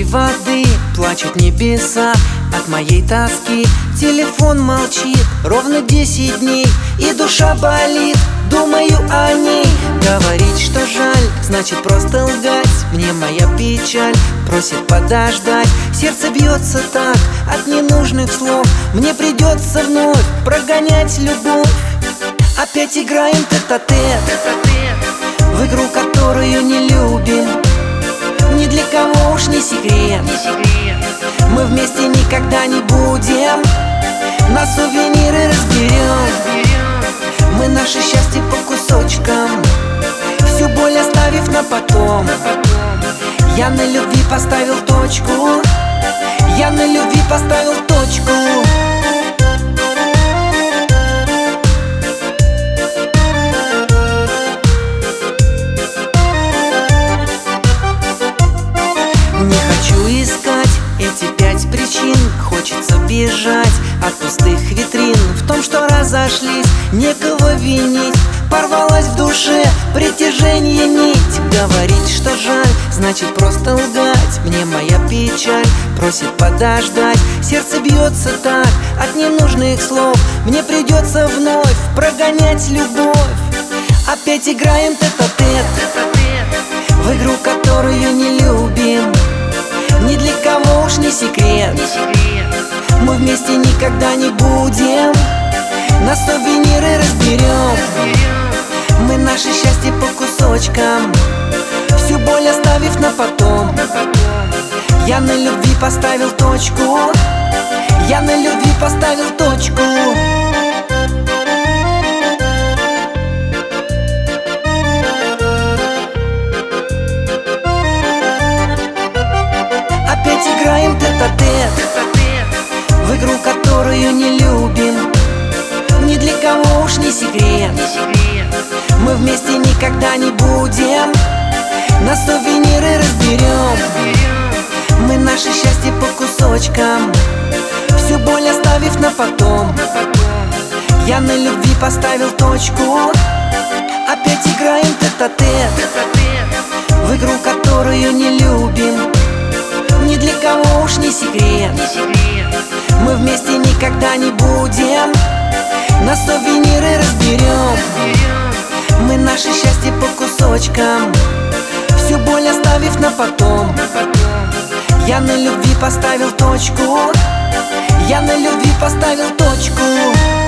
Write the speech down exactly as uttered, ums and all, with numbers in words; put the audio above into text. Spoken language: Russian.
воды плачут небеса от моей тоски. Телефон молчит ровно десять дней, и душа болит, думаю о ней. Говорить, что жаль, значит просто лгать. Мне моя печаль просит подождать. Сердце бьется так от ненужных слов. Мне придется вновь прогонять любовь. Опять играем тет-а-тет в игру, которую не любим. Ни для кого уж не секрет, мы вместе никогда не будем. На сувениры разберем мы наше счастье по кусочкам, всю боль оставив на потом. Я на любви поставил точку, я на любви поставил точку. Не хочу искать эти пять причин, хочется бежать от пустых витрин. В том, что разошлись, некого винить. Порвалась в душе притяжение нить. Говорить, что жаль, значит просто лгать. Мне моя печаль просит подождать. Сердце бьется так от ненужных слов. Мне придется вновь прогонять любовь. Опять играем тет-а-тет в игру, которую не любим. Ни для кого уж не секрет, мы вместе никогда не будем. На сувениры разберем мы наше счастье по кусочкам, всю боль оставив на потом. Я на любви поставил точку, я на любви поставил точку. Опять играем тет-а-тет в игру, которую не любим. Ни для кого уж не секрет, мы вместе никогда не будем. На сувениры разберем мы наше счастье по кусочкам, всю боль оставив на потом. Я на любви поставил точку. Опять играем тет-а-тет в игру, которую не любим. Ни для кого уж не секрет, мы вместе никогда не будем. На сувениры разберем мы наше счастье по кусочкам, всю боль оставив на потом. Я на любви поставил точку, я на любви поставил точку.